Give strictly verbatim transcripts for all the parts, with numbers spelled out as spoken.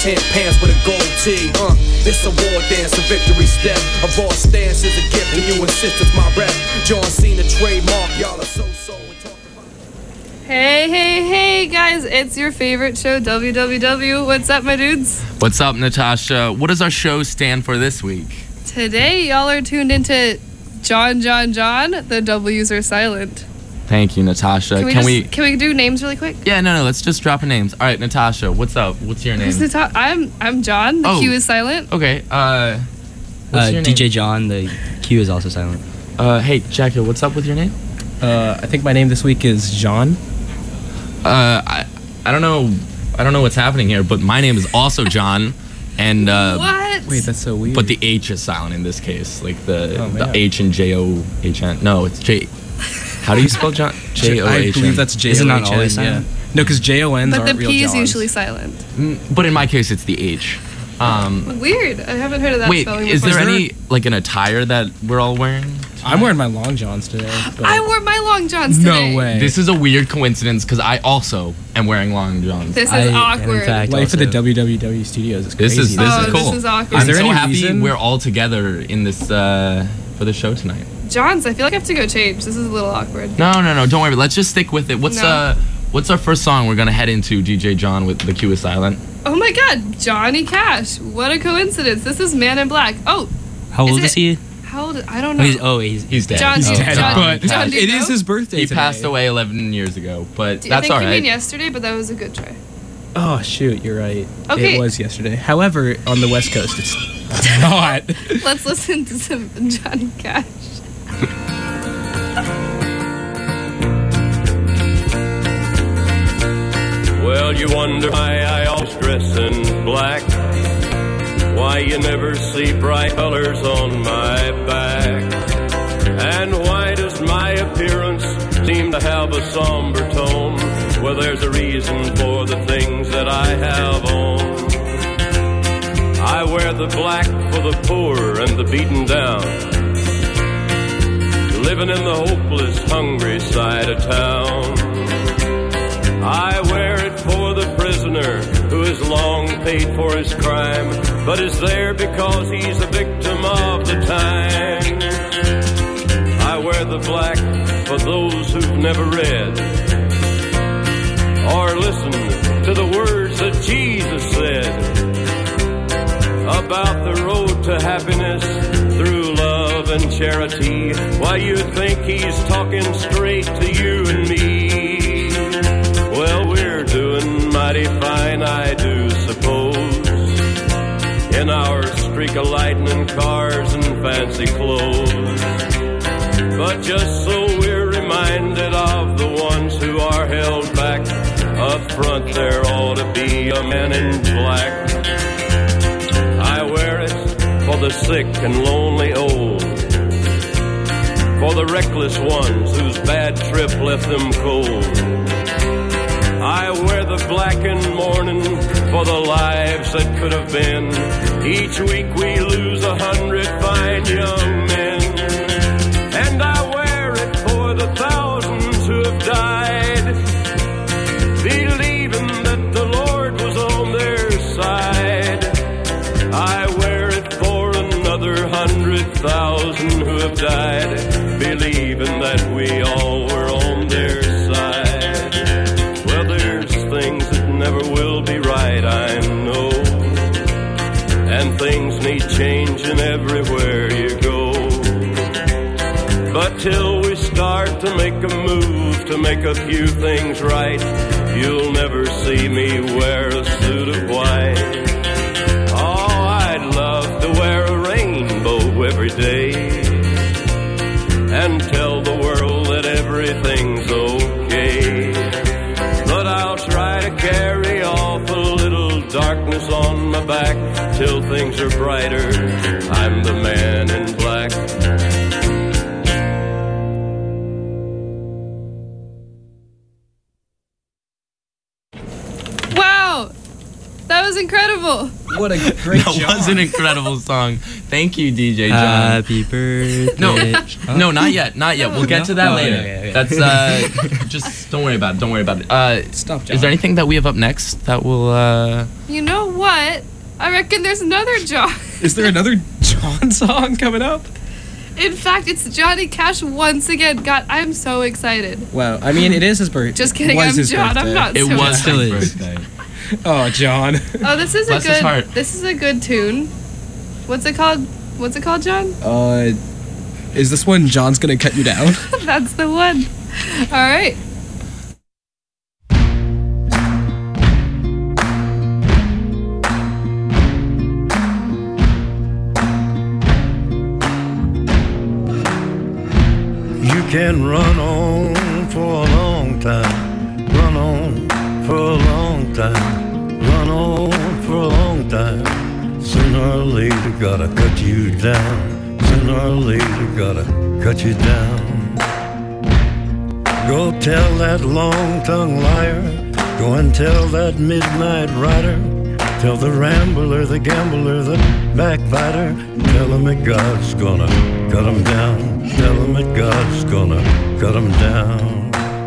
tan pants with a gold tee. Uh, this a war dance, a victory step. A raw stance is a gift, and you insist it's my rep. John Cena trademark, y'all are so so. Hey, hey, hey, guys, it's your favorite show, W W W. What's up, my dudes? What's up, Natasha? What does our show stand for this week? Today, y'all are tuned into John, John, John. The W's are silent. Thank you, Natasha. Can we, can, just, we can we do names really quick? Yeah, no, no, let's just drop names. All right, Natasha, what's up? What's your name? Nata- I'm I'm John. The oh. Q is silent. Okay, uh, what's uh, your name? D J John, the Q is also silent. Uh, hey, Jackie, what's up with your name? Uh, I think my name this week is John. Uh, I, I don't know, I don't know what's happening here, but my name is also John, and uh, what? Wait, that's so weird. But the H is silent in this case, like the oh, the H and J O H N. No, it's J. How do you spell John? J O H N. I believe that's J O H N. Is it not always silent? Yeah. No, because J O Ns But aren't the real P is Johns. usually silent. Mm, but in my case, it's the H. Um, Weird. I haven't heard of that wait, spelling is before. there any like an attire that we're all wearing? I'm wearing my long johns today. But I wore my long johns today. No way. This is a weird coincidence because I also am wearing long johns. This is I, awkward. in fact, Life also, at the W W W studios is This crazy. is this oh, is cool. This is awkward. I'm Is there so any happy reason? we're all together in this uh, for the show tonight. Johns, I feel like I have to go change. This is a little awkward. No, no, no. Don't worry. Let's just stick with it. What's No. uh, what's our first song we're gonna head into? D J John with the Q is silent. Oh my God, Johnny Cash! What a coincidence. This is Man in Black. Oh, How old is is, it- he? how old? I don't Oh, know. he's, oh, he's, He's dead. John, He's do- dead, John, but John, do you it is know? his birthday He today. passed away eleven years ago, but Do- that's I think all you right. mean yesterday, but that was a good try. Oh, shoot, you're right. Okay. It was yesterday. However, on the West Coast, it's not. Let's listen to some Johnny Cash. Well, you wonder why I always dress in black, why you never see bright colors on my back, and why does my appearance seem to have a somber tone? Well, there's a reason for the things that I have on. I wear the black for the poor and the beaten down, living in the hopeless, hungry side of town. I wear it for the prisoner who has long paid for his crime, but is there because he's a victim of the time. I wear the black for those who've never read or listened to the words that Jesus said about the road to happiness through love and charity. Why, you think he's talking straight to you and me. Well, we're doing mighty fine, I do suppose, in our streak of lightning cars and fancy clothes. But just so we're reminded of the ones who are held back, up front there ought to be a man in black. I wear it for the sick and lonely old, for the reckless ones whose bad trip left them cold. I wear the black in mourning for the lives that could have been. Each week we lose a hundred fine young men. And I wear it for the thousands who have died, believing that the Lord was on their side. I wear it for another hundred thousand who have died, believing that we all were on their side. Things that never will be right, I know, and things need changing everywhere you go. But till we start to make a move to make a few things right, you'll never see me wear a suit of white. Oh, I'd love to wear a rainbow every day and tell the world that everything's okay. But I'll try to carry off a little darkness on my back till things are brighter. I'm the man in black. Wow, that was incredible. What a great That job. was an incredible song. Thank you, D J John. Happy birthday. No, Oh. no, not yet, not yet. We'll get to that Oh, later. okay, okay. That's uh, just don't worry about it. Don't worry about it. Uh, Stop, John. is there anything that we have up next that will? Uh, You know what? I reckon there's another John. Is there another John song coming up? In fact, it's Johnny Cash once again. God, I'm so excited. Wow. I mean, it is his birthday. Just kidding, Was I'm his John. I'm birthday. not it so was Still his is. birthday. Oh, John. Oh, this is Bless a his good. heart. This is a good tune. What's it called? What's it called, John? Uh, is this one John's gonna cut you down? That's the one. All right. You can run on for a long time, run on for a long time, run on for a long time. Sooner or later, gotta cut you down. Sooner or later, gotta cut you down. Go tell that long-tongued liar, go and tell that midnight rider, tell the rambler, the gambler, the backbiter, tell him that God's gonna cut him down. Tell him that God's gonna cut him down.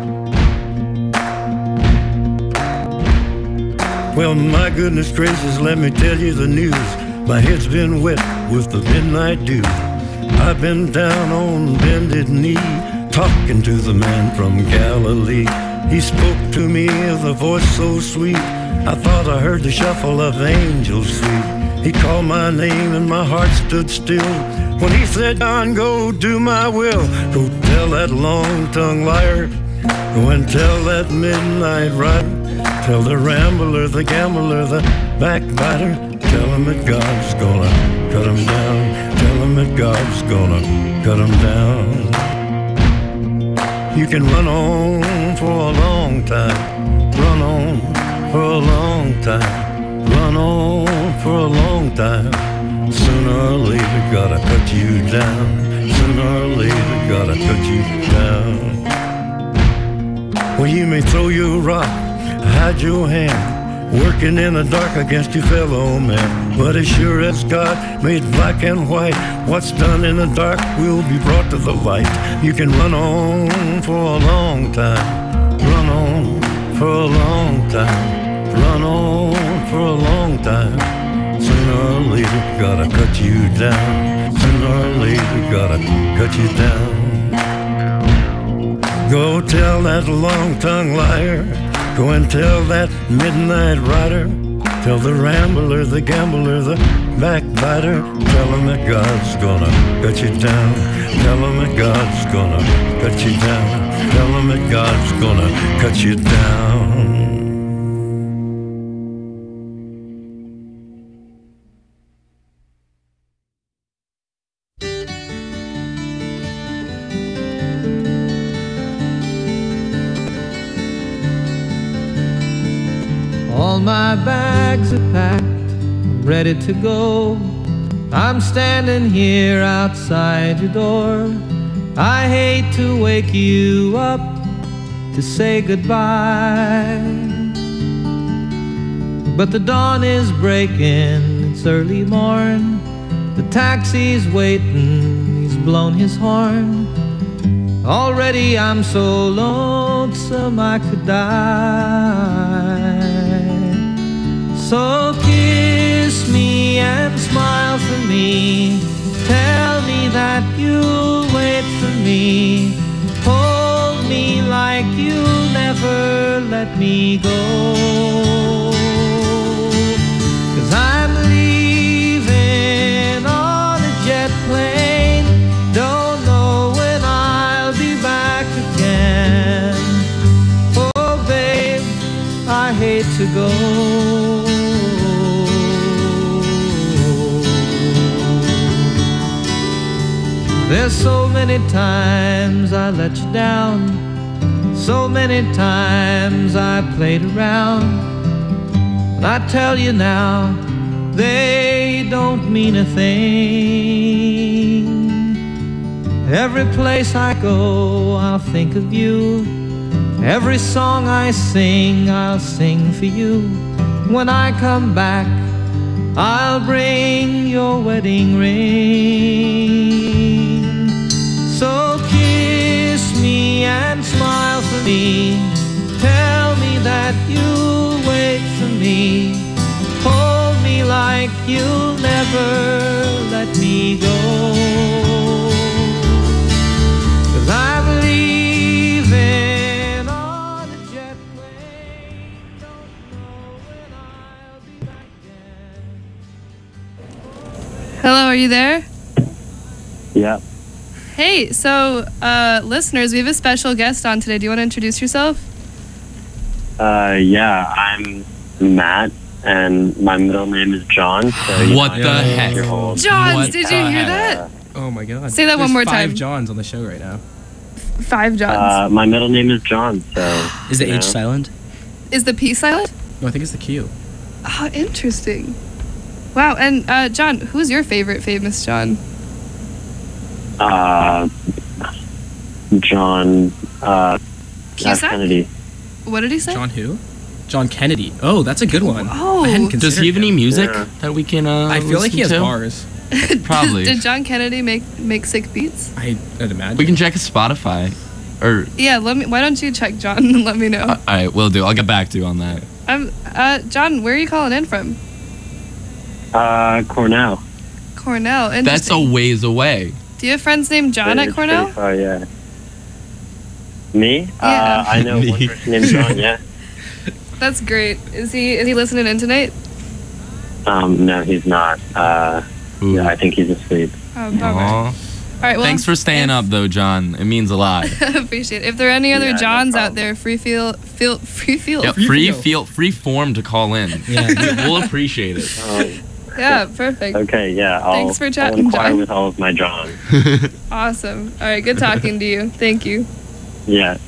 Well, my goodness gracious, let me tell you the news. My head's been wet with the midnight dew. I've been down on bended knee, talking to the man from Galilee. He spoke to me with a voice so sweet, I thought I heard the shuffle of angels sweet. He called my name and my heart stood still when he said, John, go do my will. Go tell that long-tongued liar, go and tell that midnight rider, tell the rambler, the gambler, the backbiter, tell him that God's gonna cut him down. Tell him that God's gonna cut him down. You can run on for a long time, run on for a long time, run on for a long time. Sooner or later, gotta cut you down. Sooner or later, gotta cut you down. Well, you may throw your rock, hide your hand, working in the dark against your fellow man. But as sure as God made black and white, what's done in the dark will be brought to the light. You can run on for a long time, run on for a long time, run on for a long time. Sooner or later, gotta cut you down. Sooner or later, gotta cut you down. Go tell that long-tongued liar, go and tell that midnight rider, tell the rambler, the gambler, the backbiter, tell him that God's gonna cut you down. Tell him that God's gonna cut you down. Tell him that God's gonna cut you down. All my bags are packed, I'm ready to go. I'm standing here outside your door. I hate to wake you up to say goodbye, but the dawn is breaking, it's early morn. The taxi's waiting, he's blown his horn. Already I'm so lonesome I could die. So kiss me and smile for me, tell me that you'll wait for me. Hold me like you'll never let me go. 'Cause I'm leaving on a jet plane, don't know when I'll be back again. Oh babe, I hate to go. There's so many times I let you down, so many times I played around, and I tell you now, they don't mean a thing. Every place I go, I'll think of you. Every song I sing, I'll sing for you. When I come back, I'll bring your wedding ring. So kiss me and smile for me. Tell me that you'll wait for me. Hold me like you'll never let me go. 'Cause I'm leaving on a jet plane. Don't know when I'll be back again. Hello, are you there? Yeah. Hey, so uh, listeners, we have a special guest on today. Do you want to introduce yourself? Uh, yeah, I'm Matt, and my middle name is John. So you What know, the I'm heck? your whole- John, What did the you hear heck? that? Oh my god. Say that one There's more five time. Johns on the show right now. Five Johns. Uh, my middle name is John, so... Is the you H know. silent? Is the P silent? No, I think it's the Q. Oh, interesting. Wow, and uh, John, who's your favorite famous John? Uh, John, uh, F. Cusack? Kennedy. What did he say? John who? John Kennedy. Oh, that's a good one. Oh. I hadn't Does considered he have any him. music Yeah. that we can? Uh, I feel like he has listen to? bars. Probably. Did John Kennedy make make sick beats? I, I'd imagine. We can check his Spotify. Or Yeah, let me. Why don't you check John and let me know? uh, all right, we'll do. I'll get back to you on that. I'm uh, John. Where are you calling in from? Uh, Cornell. Cornell. That's a Interesting. ways away. Do you have friends named John at It's Cornell? pretty far, yeah. Me? Yeah. Uh, I know one Me. person named John, yeah. That's great. Is he is he listening in tonight? Um, no, he's not. Uh, Ooh. yeah, I think he's asleep. Oh, bummer. Aw. All right. Well, Thanks for staying if- up, though, John. It means a lot. Appreciate it. If there are any other Yeah, no Johns out problem. there, free feel feel free feel. Yep, Free free feel. feel free form to call in. Yeah. We'll appreciate it. Um, Yeah, perfect. okay, yeah, I'll, Thanks for I'll chatting, inquire John. with all of my Johns. Awesome. All right. Good talking to you. Thank you. Yeah.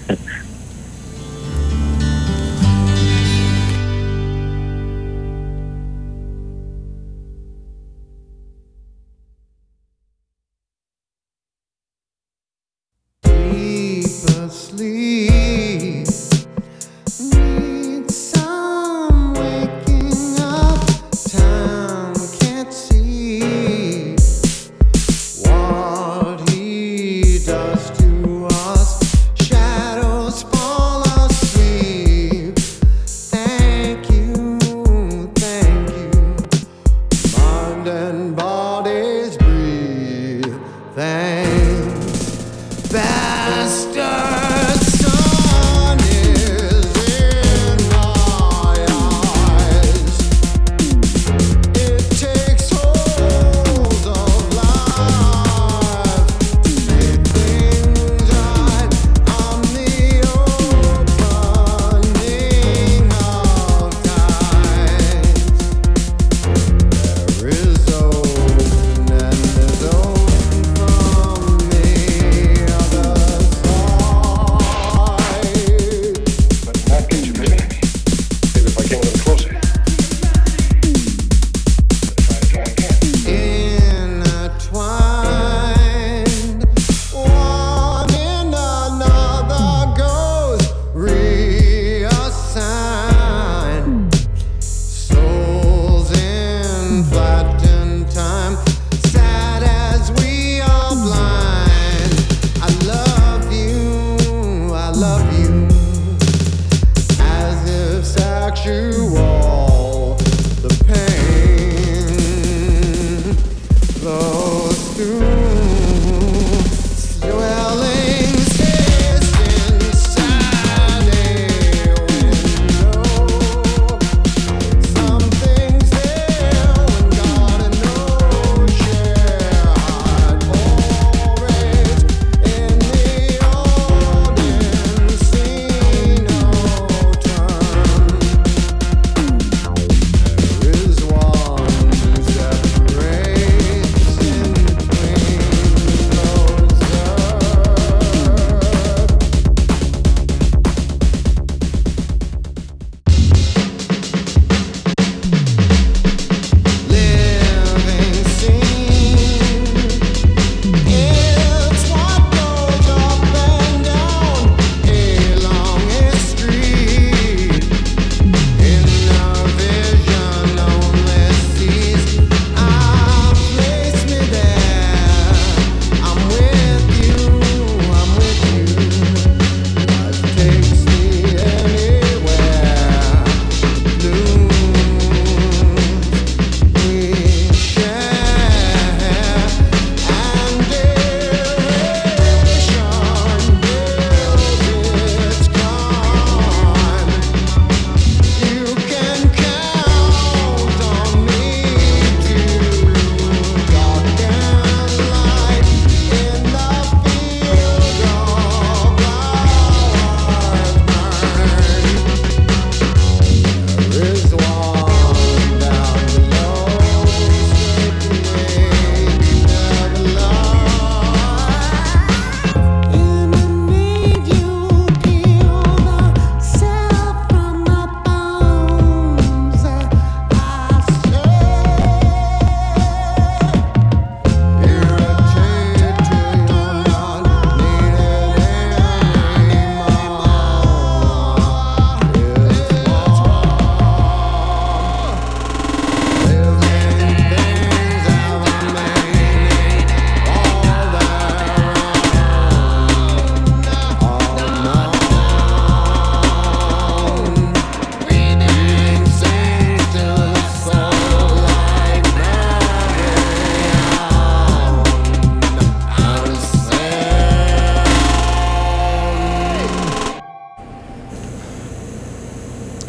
Deep asleep. Need some waking up. Town can't see what he does to us. Shadows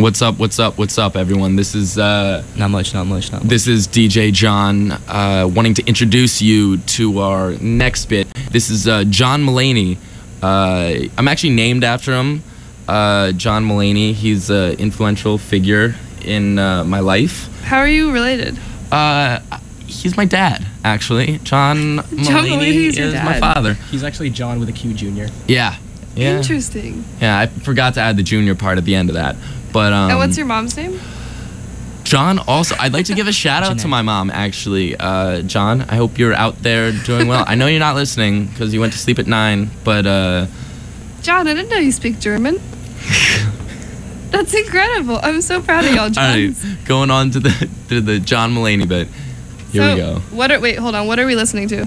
What's up? What's up? What's up, everyone? This is uh, Not much, not much, not much. this is D J John, uh, wanting to introduce you to our next bit. This is uh, John Mulaney. Uh, I'm actually named after him, uh, John Mulaney. He's an influential figure in uh, my life. How are you related? Uh, he's my dad, actually. John Mulaney John Mulaney's your is dad. my father. He's actually John with a Q Junior Yeah. Yeah. Interesting. Yeah, I forgot to add the junior part at the end of that. But um, and what's your mom's name? John, also, I'd like to give a shout out to my mom, actually. Uh, John, I hope you're out there doing well. I know you're not listening because you went to sleep at nine, but... Uh, John, I didn't know you speak German. That's incredible. I'm so proud of y'all, all Johns. right, going on to the to the John Mulaney bit. Here so, we go. What are, wait, hold on. What are we listening to?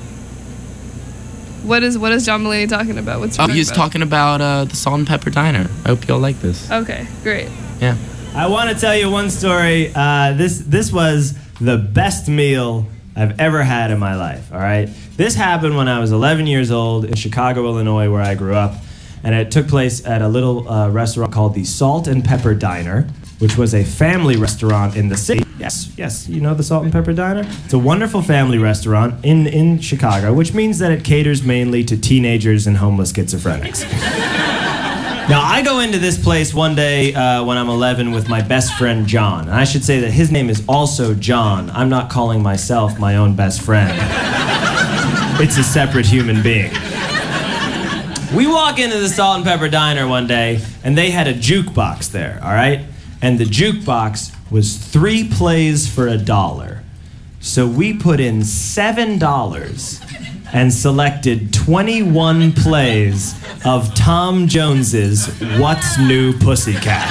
What is what is John Mulaney talking about? What's he Oh, talking he's about? talking about uh, the Salt and Pepper Diner. I hope y'all like this. Okay, great. Yeah. I want to tell you one story. Uh, this this was the best meal I've ever had in my life. All right, this happened when I was eleven years old in Chicago, Illinois, where I grew up, and it took place at a little uh, restaurant called the Salt and Pepper Diner, which was a family restaurant in the city. Yes, yes, you know the Salt and Pepper Diner? It's a wonderful family restaurant in, in Chicago, which means that it caters mainly to teenagers and homeless schizophrenics. Now, I go into this place one day uh, when I'm eleven with my best friend, John. And I should say that his name is also John. I'm not calling myself my own best friend. It's a separate human being. We walk into the Salt and Pepper Diner one day, and they had a jukebox there, all right? And the jukebox was three plays for a dollar. So we put in seven dollars and selected twenty-one plays of Tom Jones's What's New Pussycat.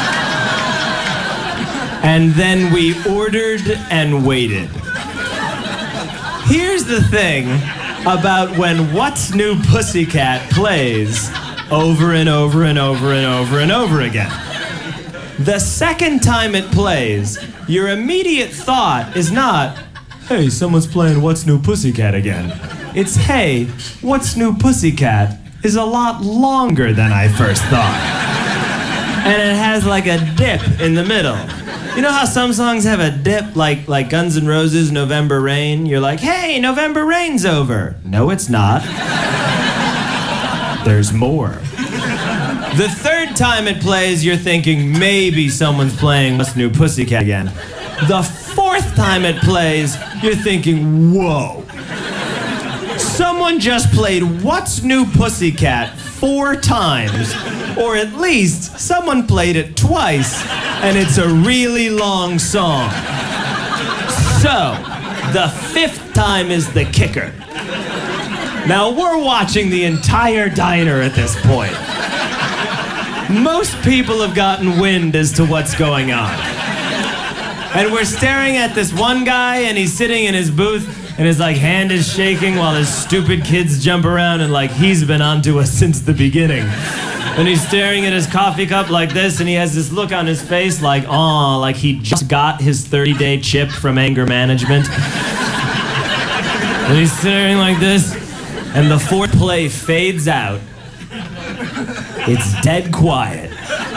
And then we ordered and waited. Here's the thing about when What's New Pussycat plays over and over and over and over and over again. The second time it plays, your immediate thought is not, hey, someone's playing What's New Pussycat again. It's, hey, What's New Pussycat is a lot longer than I first thought. And it has like a dip in the middle. You know how some songs have a dip, like like Guns N' Roses' November Rain? You're like, hey, November Rain's over. No, it's not. There's more. The third time it plays, you're thinking maybe someone's playing What's New Pussycat again. The fourth time it plays, you're thinking, whoa. Someone just played What's New Pussycat four times, or at least someone played it twice, and it's a really long song. So, the fifth time is the kicker. Now, we're watching the entire diner at this point. Most people have gotten wind as to what's going on. And we're staring at this one guy, and he's sitting in his booth, and his like hand is shaking while his stupid kids jump around, and like he's been onto us since the beginning. And he's staring at his coffee cup like this, and he has this look on his face like, aw, like he just got his thirty-day chip from anger management. And he's staring like this, and the fourth play fades out. It's dead quiet.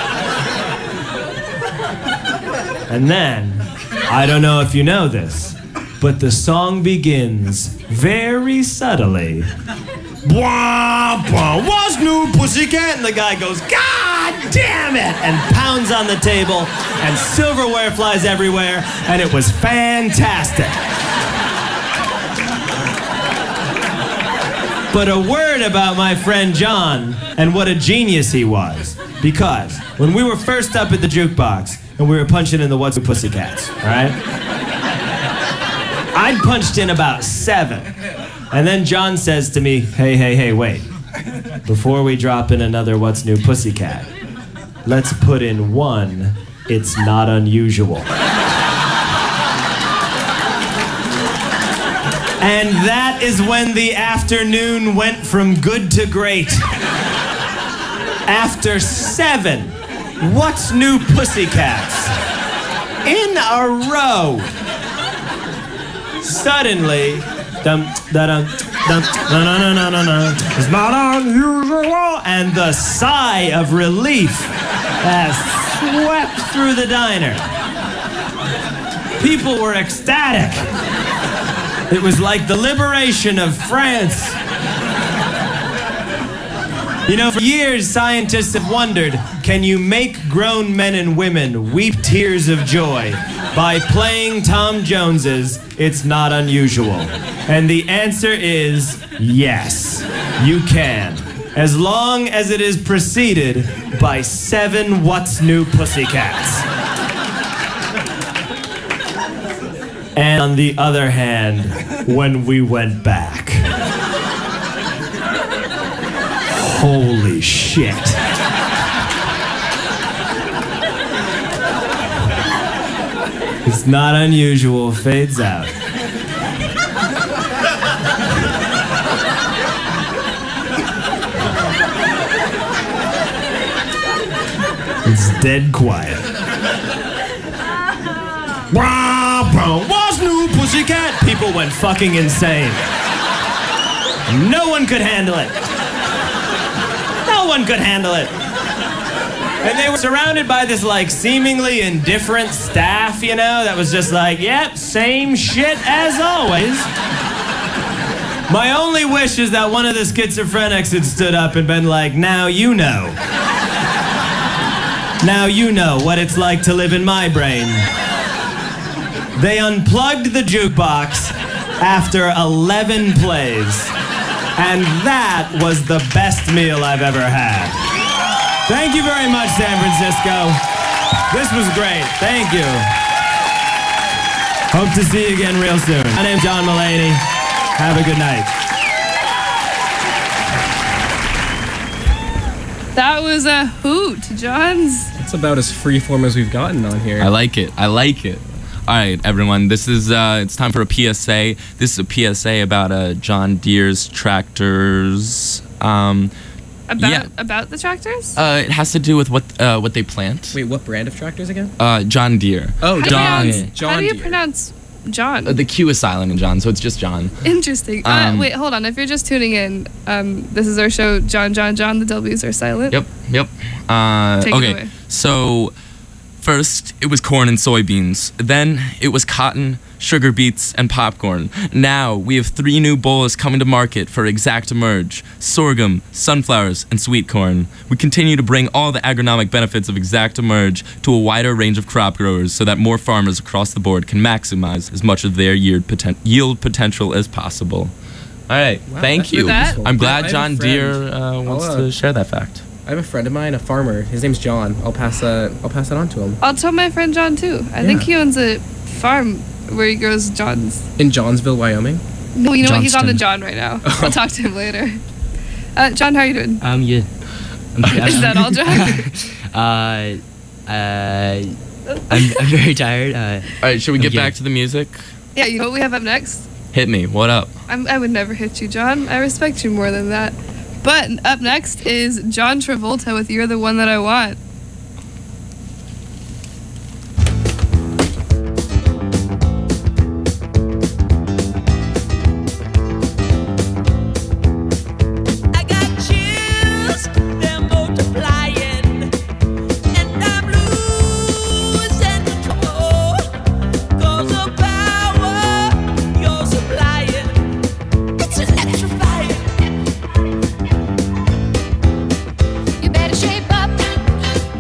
And then, I don't know if you know this, but the song begins very subtly. Blah, blah, what's new, pussycat? And the guy goes, God damn it! And pounds on the table, and silverware flies everywhere, and it was fantastic. But a word about my friend John and what a genius he was. Because when we were first up at the jukebox and we were punching in the What's New Pussycats, all right? I'd punched in about seven. And then John says to me, hey, hey, hey, wait. Before we drop in another What's New Pussycat, let's put in one It's Not Unusual. And that is when the afternoon went from good to great. After seven What's New Pussycats in a row, suddenly, dum da dum dum no no no no no no, it's not unusual, and the sigh of relief as swept through the diner. People were ecstatic. It was like the liberation of France. You know, for years, scientists have wondered, can you make grown men and women weep tears of joy by playing Tom Jones's It's Not Unusual? And the answer is yes, you can. As long as it is preceded by seven What's New Pussycats. And on the other hand, when we went back, holy shit. It's Not Unusual fades out. It's dead quiet. What's new, pussycat? People went fucking insane. No one could handle it. No one could handle it. And they were surrounded by this, like, seemingly indifferent staff, you know, that was just like, yep, same shit as always. My only wish is that one of the schizophrenics had stood up and been like, now you know. Now you know what it's like to live in my brain. They unplugged the jukebox after eleven plays. And that was the best meal I've ever had. Thank you very much, San Francisco. This was great. Thank you. Hope to see you again real soon. My name's John Mulaney. Have a good night. That was a hoot, Johns. It's about as freeform as we've gotten on here. I like it. I like it. All right, everyone. This is uh, it's time for a P S A. This is a P S A about uh, John Deere's tractors. Um, About yeah. about the tractors? Uh, it has to do with what uh, what they plant. Wait, what brand of tractors again? Uh, John Deere. Oh, How do you John. pronounce- John How do you Deere. pronounce John? Uh, the Q is silent in John, so it's just John. Interesting. Um, uh, wait, hold on. If you're just tuning in, um, this is our show, John, John, John. The W's are silent. Yep, yep. Uh, Take it okay, away. so first it was corn and soybeans. Then it was cotton, sugar beets, and popcorn. Now we have three new bolls coming to market for Exact-Emerge: sorghum, sunflowers, and sweet corn. We continue to bring all the agronomic benefits of Exact-Emerge to a wider range of crop growers so that more farmers across the board can maximize as much of their yield, poten- yield potential as possible. All right, Wow, thank that's you. really I'm useful. glad I have a John friend. Deere uh, wants I'll, uh, to share that fact. I have a friend of mine, a farmer. His name's John. I'll pass uh, I'll pass that on to him. I'll tell my friend John too. I think he owns a farm where he grows Johns. In Johnsville, Wyoming. No, you know what? He's on the Johnston. John right now. I'll talk to him later. Uh, John, how are you doing? Um, yeah. I'm, Is that all, John? uh, uh, I'm, I'm very tired. Uh, All right, should we get Okay. back to the music? Yeah, you know what we have up next? Hit me. What up? I'm, I would never hit you, John. I respect you more than that. But up next is John Travolta with You're the One That I Want. I got chills, they're multiplying, and I'm losing control. 'Cause the power you're supplying, it's electrifying. You better shape up,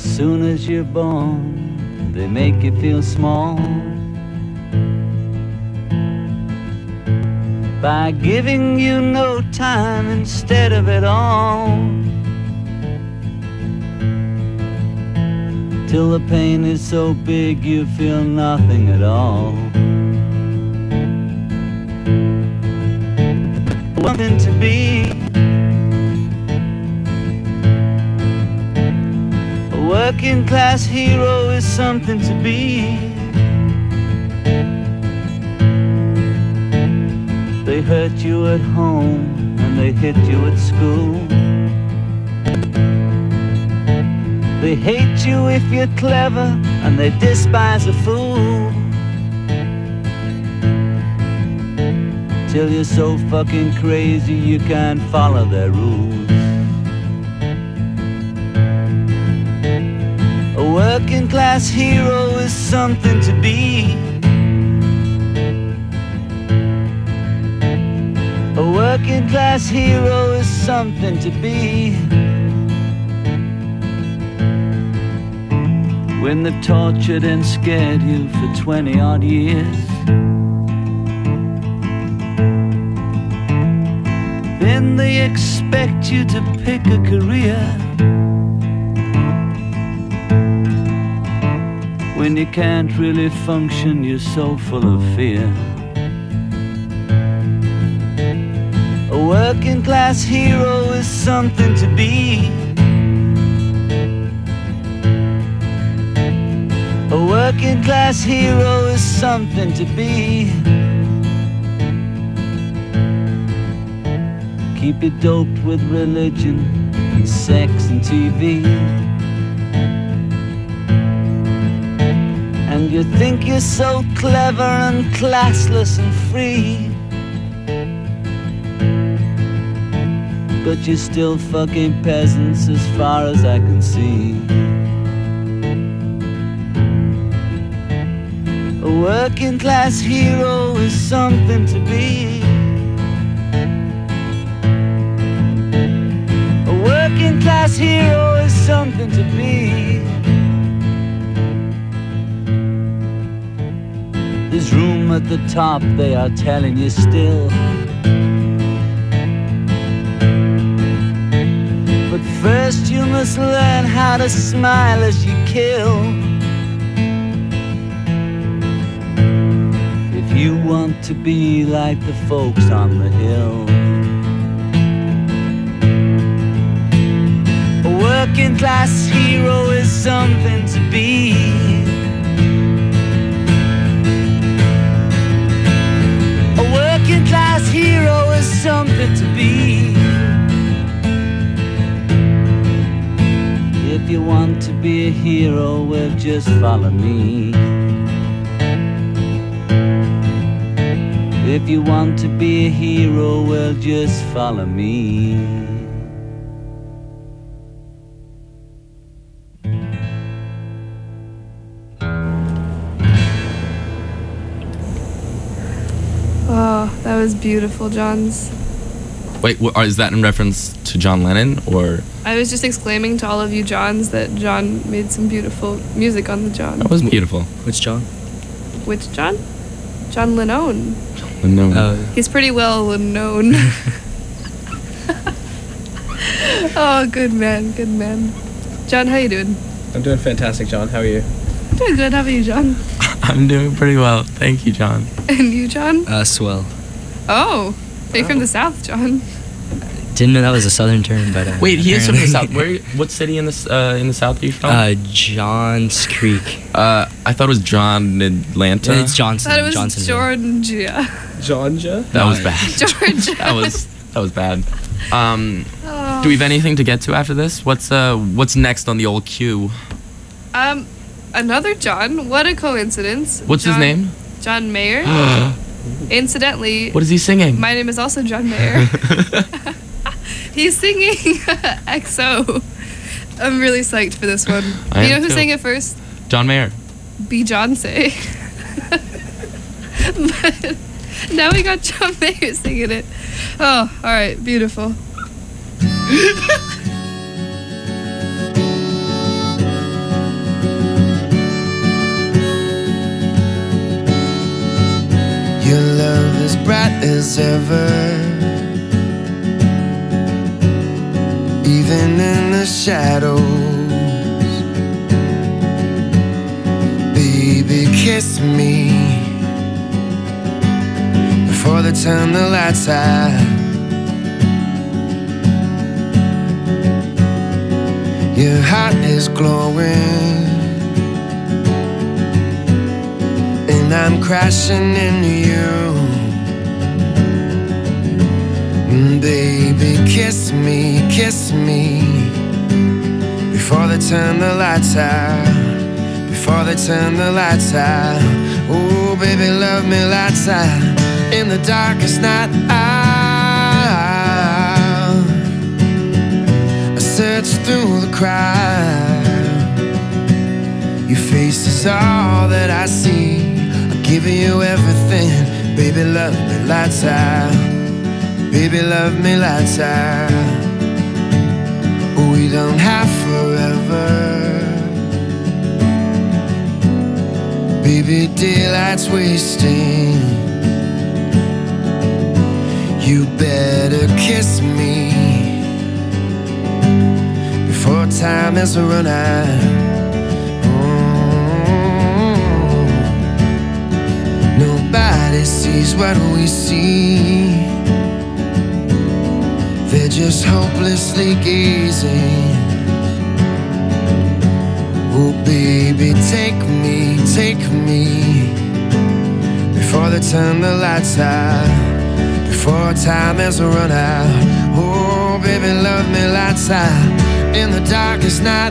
soon as you're born, they make you feel small by giving you no time instead of it all, till the pain is so big you feel nothing at all. Something to be, a working class hero is something to be. They hurt you at home and they hit you at school. They hate you if you're clever and they despise a fool, till you're so fucking crazy you can't follow their rules. A working class hero is something to be. A working class hero is something to be. When they've tortured and scared you for twenty odd years, then they expect you to pick a career. When you can't really function, you're so full of fear. A working class hero is something to be. A working class hero is something to be. Keep you doped with religion and sex and T V, and you think you're so clever and classless and free, but you're still fucking peasants as far as I can see. A working class hero is something to be. A working class hero is something to be. There's room at the top, they are telling you still. But first you must learn how to smile as you kill. If you want to be like the folks on the hill. A working class hero is something to be. A working class hero is something to be. If you want to be a hero, well, just follow me. If you want to be a hero, well, just follow me. Oh, that was beautiful, Johns. Wait, wh- is that in reference to John Lennon or? I was just exclaiming to all of you Johns that John made some beautiful music on the John. That was beautiful. Which John? Which John? John Lennon. Lennon. Uh, He's pretty well known. Oh, good man, good man. John, how you doing? I'm doing fantastic, John. How are you? Doing good. How about you, John? I'm doing pretty well. Thank you, John. And you, John? Uh, swell. Oh, are you from the South, John? Didn't know that was a southern term, but uh, Wait, he is from the apparently- South. Where? What city in the uh, in the South are you from? Uh, Johns Creek. Uh, I thought it was John Atlanta. It's Johnson. I thought it was Johnsonville. Georgia. Georgia? That was No, bad. Georgia. that was that was bad. Um, Oh. do we have anything to get to after this? What's uh what's next on the old queue? Um, another John. What a coincidence. What's his John- name? John Mayer. Incidentally, What is he singing? my name is also John Mayer. He's singing X O. I'm really psyched for this one. I you know am who too. sang it first? John Mayer. Beyonce. But now we got John Mayer singing it. Oh, all right, beautiful. as ever. Even in the shadows, baby, kiss me before they turn the lights out. Your heart is glowing, and I'm crashing into you. Baby, kiss me, kiss me before they turn the lights out. Before they turn the lights out. Oh, baby, love me lights out. In the darkest night out, I search through the crowd. Your face is all that I see. I give you everything. Baby, love me lights out. Baby, love me lights out. We don't have forever. Baby, daylight's wasting. You better kiss me before time has run out. Mm. Nobody sees what we see. They're just hopelessly gazing. Oh, baby, take me, take me before they turn the lights out. Before time has run out. Oh, baby, love me lights out. In the darkest night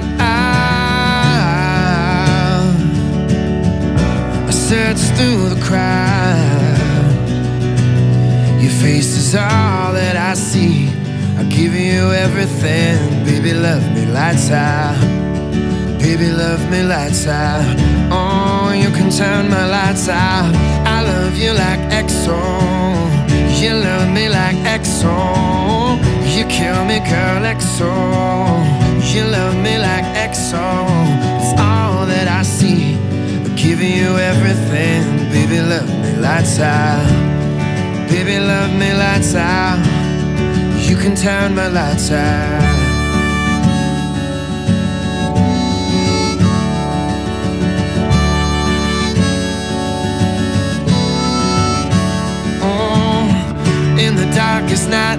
out, I search through the crowd. Your face is all that I see. I give you everything. Baby, love me lights out. Baby, love me lights out. Oh, you can turn my lights out. I love you like X O. You love me like X O. You kill me, girl, X O. You love me like X O. It's all that I see. I'm giving you everything. Baby, love me lights out. Baby, love me lights out. You can turn my lights out. Darkest night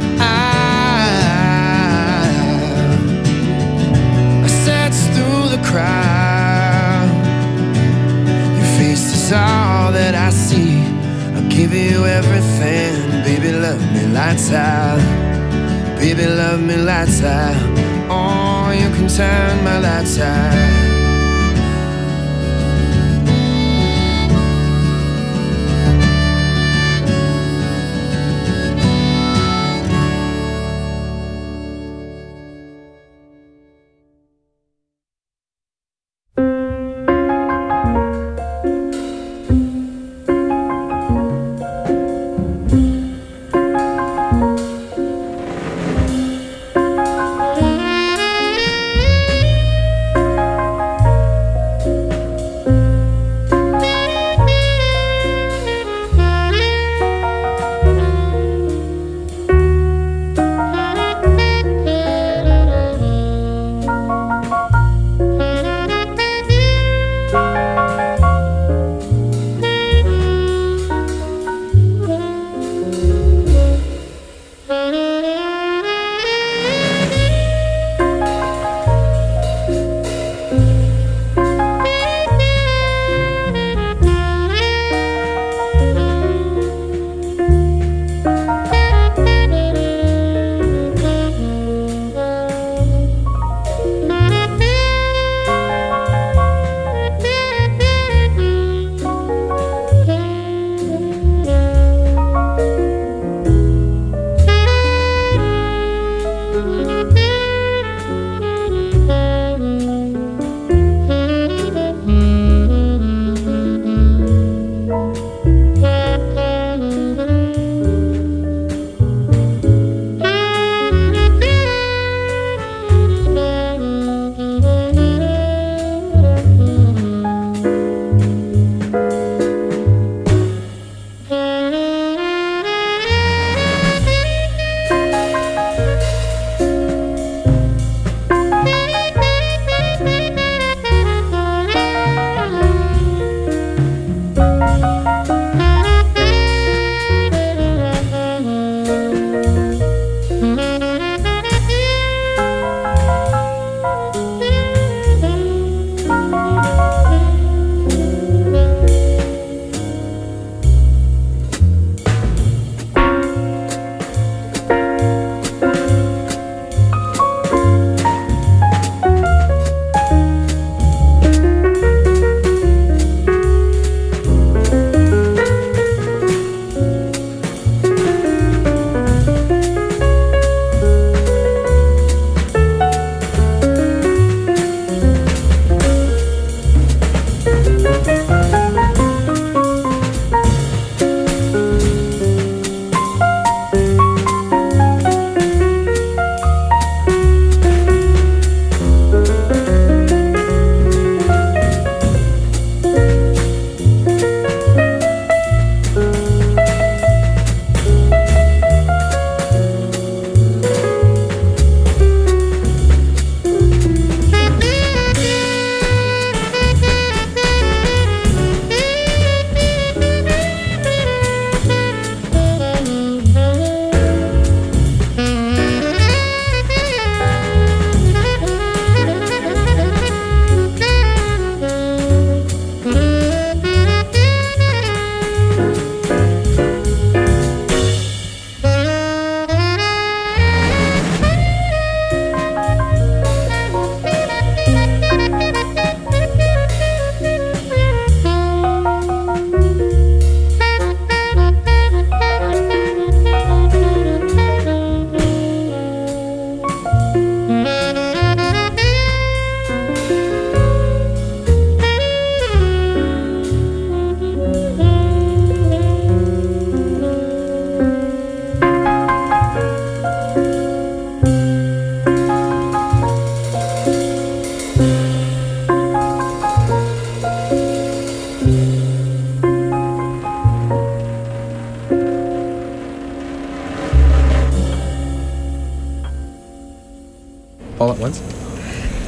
out, I search through the crowd. Your face is all that I see. I'll give you everything. Baby, love me lights out. Baby, love me lights out. Oh, you can turn my lights out.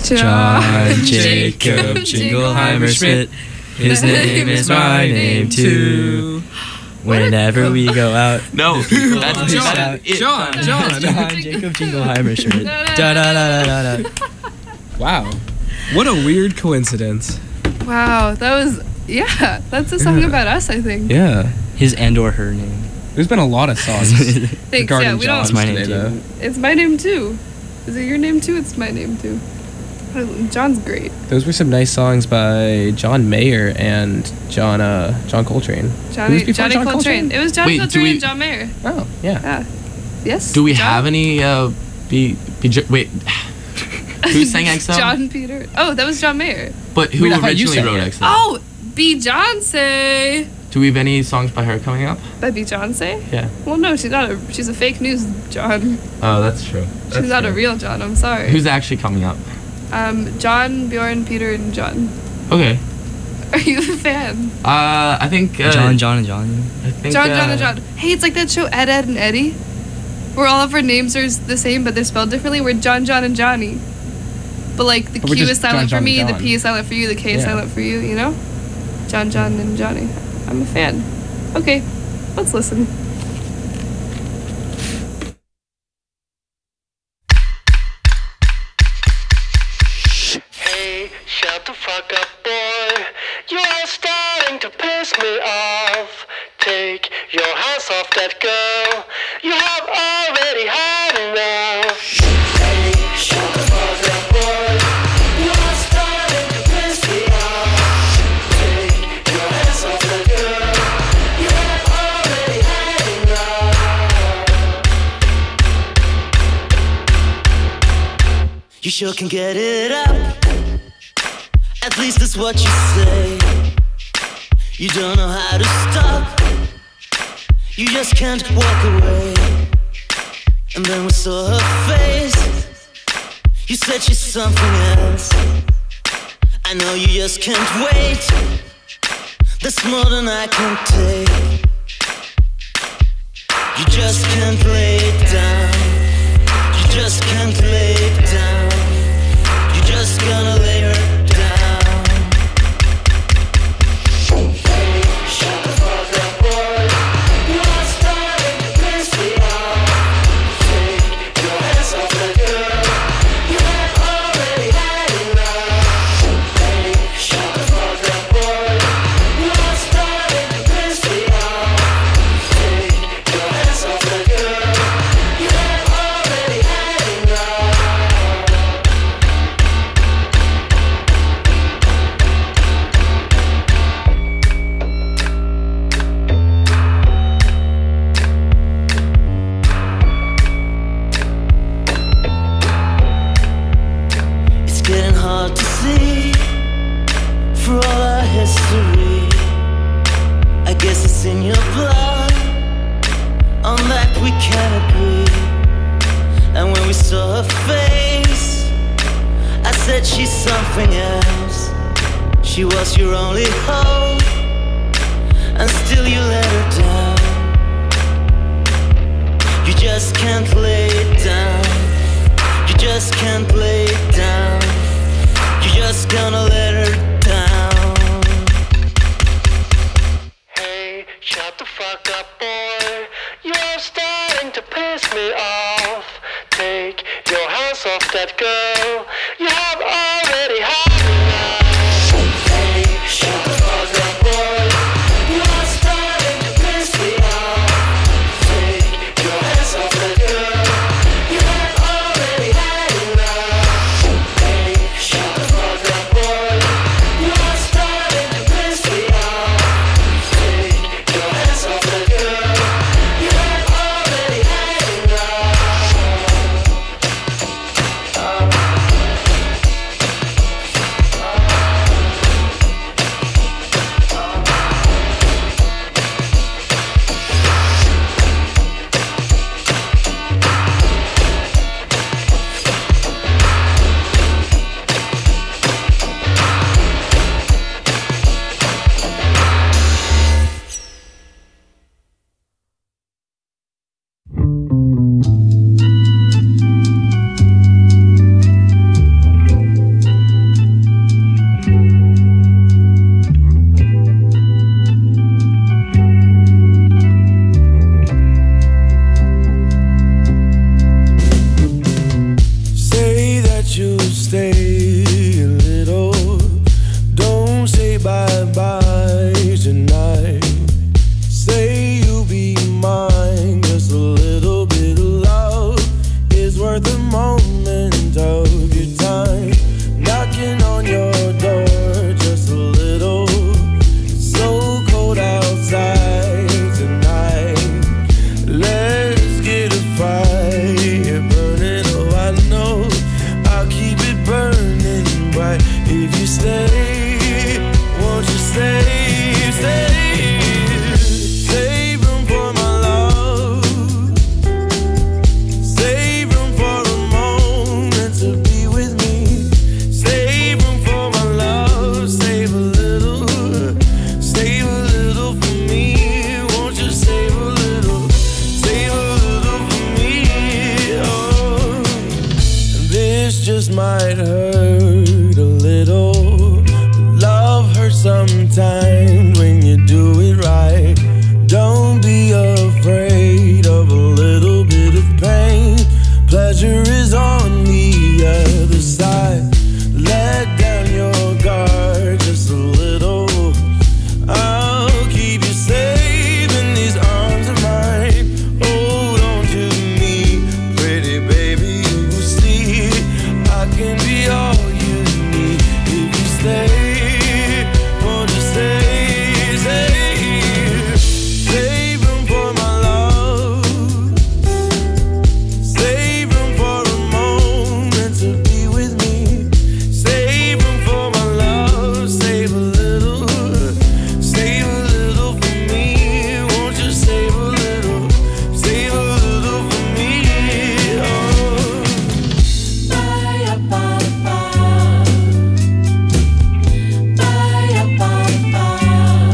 John Jacob Jingleheimer Schmidt. His name is my name too. Whenever we go out, No, people that's always John. shout, It- John, John. John Jacob Jingleheimer Schmidt. Da da da da da da. Wow. What a weird coincidence. Wow, that was yeah. That's a song Yeah. about us, I think. Yeah. His and or her name. There's been a lot of songs Thanks. regarding Yeah, we Johns don't. my name today, too. though. It's my name too. Is it your name too? It's my name too. John's great. Those were some nice songs by John Mayer and John uh, John Coltrane. Who Johnny was before Johnny John Coltrane. It was Johnny Wait, do Coltrane we- and John Mayer. Oh, yeah. Yeah. Yes. Do we John? have any? Uh, be, be wait. Who sang X O? John Peter. Oh, that was John Mayer. But who Wait, I thought you originally sang wrote it. X O? Oh, Beyonce. Do we have any songs by her coming up? By Beyonce? Yeah. Well, no, she's not a. She's a fake news John. Oh, that's true. She's That's not a true. real John. I'm sorry. Who's actually coming up? Um, John, Bjorn, Peter, and John. Okay. Are you a fan? Uh, I think uh, John, John, and John. I think John, uh, John, and John. Hey, it's like that show Ed, Ed, and Eddie, where all of our names are s- the same, but they're spelled differently. We're John, John, and Johnny. But like the But we're Q just is silent John, for John, me, and the John. P is silent for you, the K is Yeah. silent for you. You know, John, John, and Johnny. I'm a fan. Okay, let's listen. Hey, shut the fuck up, boy. You are starting to piss me off. Take your hands off that girl. You have already had enough. Hey, shut the fuck up, boy. You are starting to piss me off. Take your hands off that girl. You have already had enough. You sure can get it up. At least that's what you say. You don't know how to stop. You just can't walk away. And then we saw her face. You said she's something else. I know you just can't wait. That's more than I can take. You just can't lay it down. You just can't lay it down. You're just gonna lay her down. Hey, shut the fuck up, boy. You are starting to piss me off. Take your hands off that girl. You have already had enough. Hey, shut the fuck up, boy. You are starting to piss me off. Take your hands off that girl. You have already had enough. It's getting hard to see for all our history. I guess it's in your blood. On that we can agree. And when we saw her face, I said she's something else. She was your only hope, and still you let her down. You just can't lay it down. You just can't lay it down. You're just gonna let her down. Hey, shut the fuck up, boy. You're starting to piss me off. Take your hands off that girl. You have already had enough. Hey, shut the fuck up, boy. You are starting to piss me off. Take your hands off that girl. You have already had enough. Hey, shut the fuck up, boy. You are starting to piss me off. Take your hands off that girl. You have already had enough. times when you do it right. Don't be afraid of a little bit of pain. Pleasure is on the other side. Let down your guard just a little. I'll keep you safe in these arms of mine. Hold on to me, pretty baby. You will see I can be all you need if you stay. Won't you stay, stay? Save room for my love. Save room for a moment to be with me. Save room for my love. Save a little. Save a little for me. Won't you save a little? Save a little for me. Oh. Bye, bye, bye. Bye, bye, bye.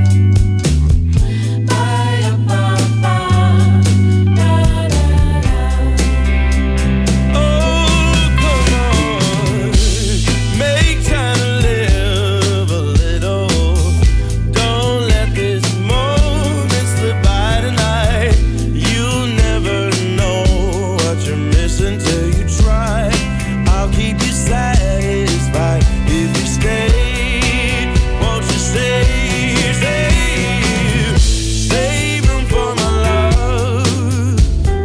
Bye, bye, bye. Da, da, da. Oh, come on. Make time to live a little. Don't let this moment slip by tonight. You'll never know what you're missing till you try. I'll keep you satisfied if you stay. Won't you stay, stay? Save room for my love.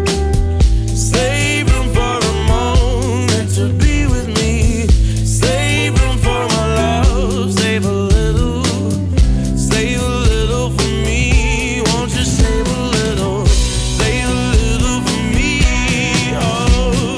Save room for a moment to be with me. Save room for my love. Save a little. Save a little for me. Won't you save a little? Save a little for me. Oh.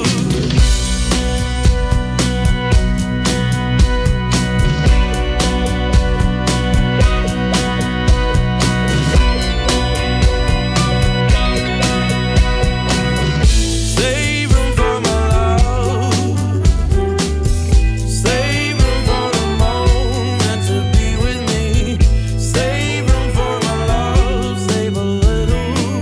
Save room for my love. Save room for a moment to be with me. Save room for my love. Save a little.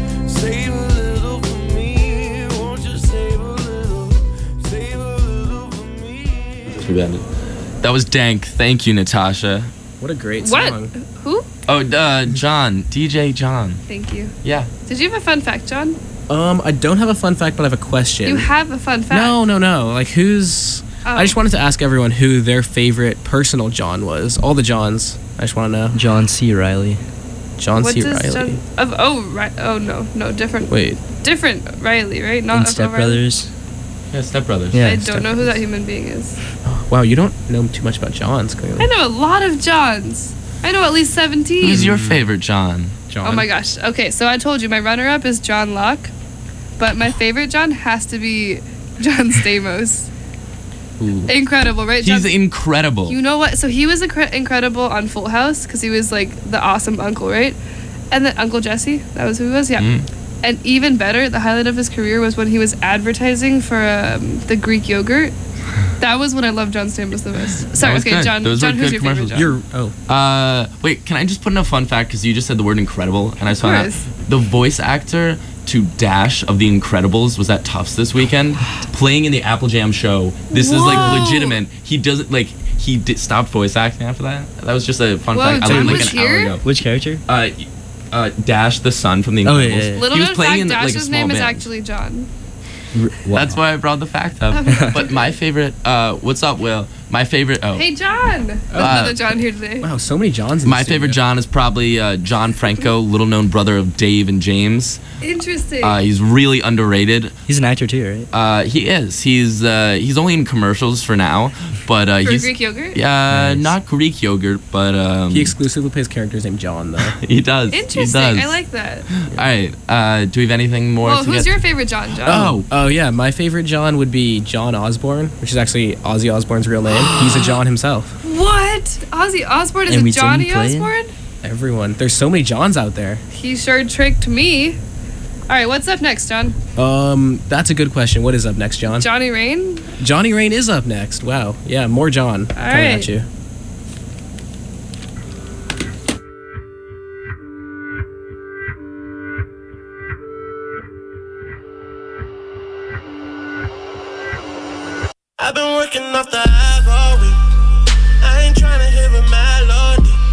Save a little for me. Won't you save a little? Save a little for me. Too bad. That was dank. Thank you, Natasha. What a great What? song. Who? Oh, uh, John, D J John. Thank you. Yeah. Did you have a fun fact, John? Um, I don't have a fun fact, but I have a question. You have a fun fact. No, no, no. Like, who's... Oh. I just wanted to ask everyone who their favorite personal John was. All the Johns. I just want to know. John C. Riley. John What C. does Riley. John, of, oh, right. Oh, no. No, different. Wait. Different Riley, right? Not And of Step Riley. Brothers. Yeah, Step Brothers. Yeah. I don't Step know who that human being is. Wow, you don't know too much about Johns, clearly. I know a lot of Johns. I know at least seventeen. Who's your favorite John? John. Oh my gosh. Okay, so I told you my runner-up is John Locke, but my favorite John has to be John Stamos. Ooh. Incredible, right? He's John- incredible. You know what? So he was incre- incredible on Full House because he was like the awesome uncle, right? And then Uncle Jesse, that was who he was, yeah. Mm. And even better, the highlight of his career was when he was advertising for um, the Greek yogurt. That was when I loved John Stamos the most. Sorry, was okay, good. John. Those were John, who's good your favorite commercials. John? You're... Oh. Uh, wait, can I just put in a fun fact? Because you just said the word incredible, and I just found out course. the voice actor to Dash of The Incredibles was at Tufts this weekend, playing in the Apple Jam show. This is like Whoa. legitimate. He doesn't like he did, stopped voice acting after that. That was just a fun Whoa, fact. I John learned like was an hour here? ago. Which character? Uh, uh, Dash, the son from The Incredibles. Oh, yeah, yeah, yeah. Little He was known playing fact, in like a Dash's small name is band. actually John. That's why I brought the fact up. But my favorite, uh, what's up, Will? My favorite. Oh, Hey, John. There's another John here today. Wow, so many Johns in my the favorite studio. John is probably uh, John Franco, little known brother of Dave and James. Interesting. Uh, he's really underrated. He's an actor too, right? Uh, he is. He's uh, he's only in commercials for now, but uh, For he's Greek yogurt? Yeah, not Greek yogurt, but um, He exclusively plays characters named John, though. he does. Interesting. He does. I like that. All right. Uh, do we have anything more? Well, to who's get? your favorite John, John? Oh, Oh, yeah. My favorite John would be John Osborne, which is actually Ozzy Osbourne's real name. He's a John himself. What? Ozzy Osbourne is And a we saw him Johnny playing? Osbourne? Everyone. There's so many Johns out there. He sure tricked me. All right, what's up next, John? Um, that's a good question. What is up next, John? Johnny Rain? Johnny Rain is up next. Wow. Yeah, more John coming right. at you. I've been working off the highs all week. I ain't tryna hear a melody.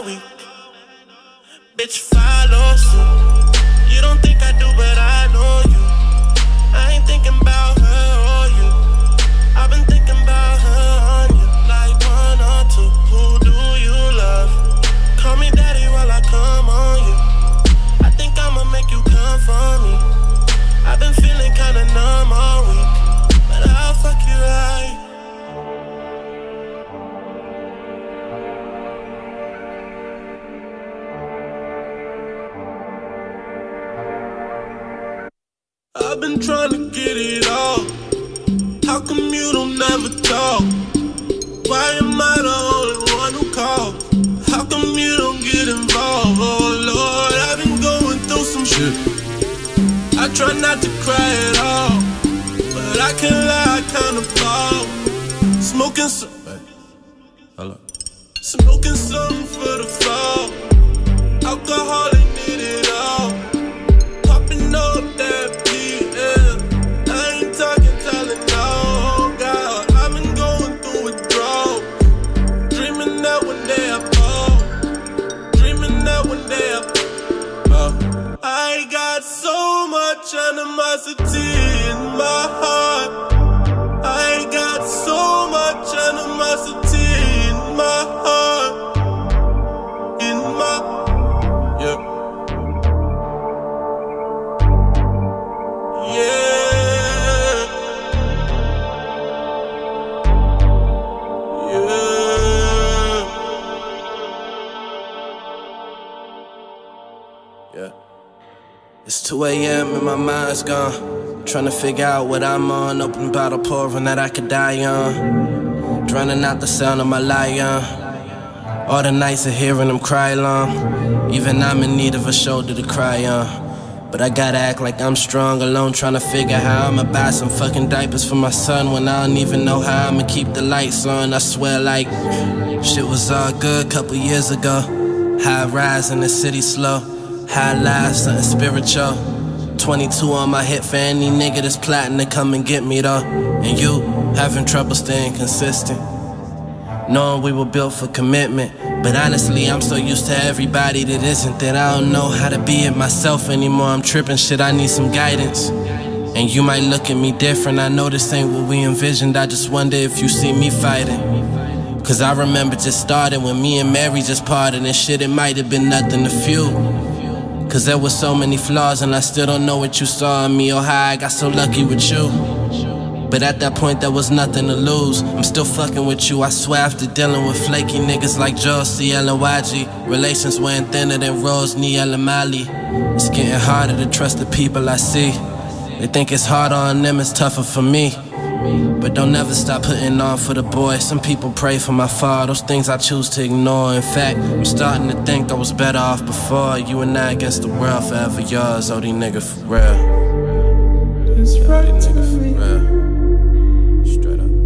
weak. Bitch, follow suit. You don't think I do, but I know you. I ain't thinking about her or you. I've been thinking about her on you. Like one or two. Who do you love? Call me daddy while I come on you. I think I'ma make you come for me. I've been feeling kinda numb all week, but I'll fuck you right. I've been trying to get it all. How come you don't never talk? Why am I the only one who calls? How come you don't get involved? Oh Lord, I've been going through some shit. I try not to cry at all, but I can't lie, I kinda fall. Smoking some, hey, hello. Smoking something for the fall. Alcohol ain't need it all. Popping up that P M. I ain't talking telling no, oh God. I've been going through withdrawal. Dreaming that one day I fall. Dreaming that one day I fall. I got so much animosity in my heart. I got so much animosity in my heart. In my, yeah. Yeah. Yeah. Yeah. It's two A M and my mind's gone. Trying to figure out what I'm on. Open bottle pouring that I could die on. Drowning out the sound of my lion. All the nights of hearing them cry long. Even I'm in need of a shoulder to cry on. But I gotta act like I'm strong alone, trying to figure how I'ma buy some fucking diapers for my son when I don't even know how I'ma keep the lights on. I swear like shit was all good couple years ago. High rise in the city slow. High life, something spiritual. twenty-two on my hip for any nigga that's plotting to come and get me though. And you having trouble staying consistent, knowing we were built for commitment. But honestly, I'm so used to everybody that isn't, that I don't know how to be it myself anymore. I'm tripping shit, I need some guidance. And you might look at me different, I know this ain't what we envisioned. I just wonder if you see me fighting. Cause I remember just starting when me and Mary just parted and shit, it might have been nothing to few. Cause there were so many flaws and I still don't know what you saw in me or how I got so lucky with you. But at that point there was nothing to lose. I'm still fucking with you, I swear, after dealing with flaky niggas like Joe, C L and Y G. Relations wearing thinner than Rose, Niel and Mali. It's getting harder to trust the people I see. They think it's harder on them, it's tougher for me. But don't never stop putting on for the boy. Some people pray for my fall, those things I choose to ignore. In fact, I'm starting to think I was better off before. You and I against the world, forever yours, O D nigga for real. It's right to me. For real. Straight up.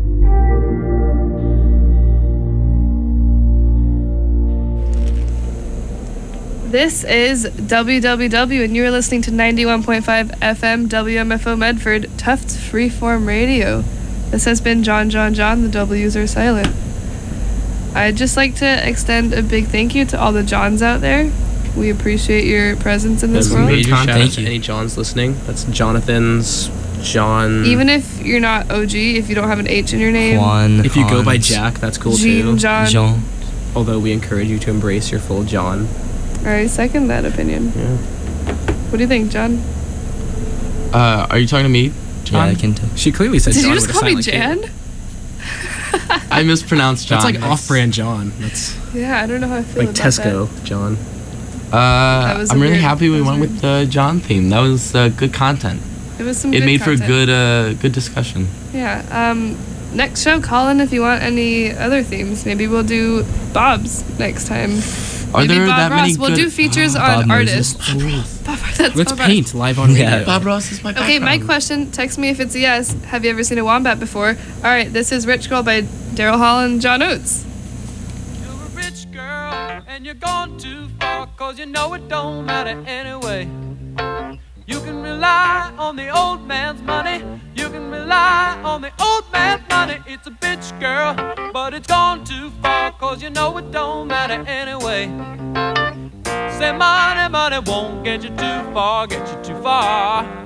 This is W W W, and you're listening to ninety-one point five F M W M F O Medford, Tufts Freeform Radio. This has been John, John, John. The W's are silent. I'd just like to extend a big thank you to all the Johns out there. We appreciate your presence in this There's world. A major shout Thank out to you. any Johns listening. That's Jonathan's, John. Even if you're not O G, if you don't have an H in your name. Juan, if you go by Hans, Jack, that's cool Jean, too. John. Jean. Although we encourage you to embrace your full John. I second that opinion. Yeah. What do you think, John? Uh, are you talking to me, John? Yeah, I can tell. She clearly said Did John you just with a call me silent Jan? K. I mispronounced John. That's like off-brand John. That's Yeah, I don't know how I feel like about Tesco that. John. Uh, was a I'm really weird- happy we that was went weird. with the John theme. That was uh, good content. It was some It good made content. for a good, uh, good discussion. Yeah. Um, next show, call in if you want any other themes. Maybe we'll do Bob's next time. Are Maybe there Bob that Ross. many We'll good- do features Bob on Moses. artists. Bob, that's Let's Bob Ross. paint live on radio. Yeah. Bob Ross is my Okay, background. my question. Text me if it's a yes. Have you ever seen a wombat before? All right, this is Rich Girl by Daryl Hall and John Oates. You're a rich girl and you're gone too far, cause you know it don't matter anyway. You can rely on the old man's money. You can rely on the old man's money. It's a bitch, girl, but it's gone too far, cause you know it don't matter anyway. Say money, money won't get you too far, get you too far.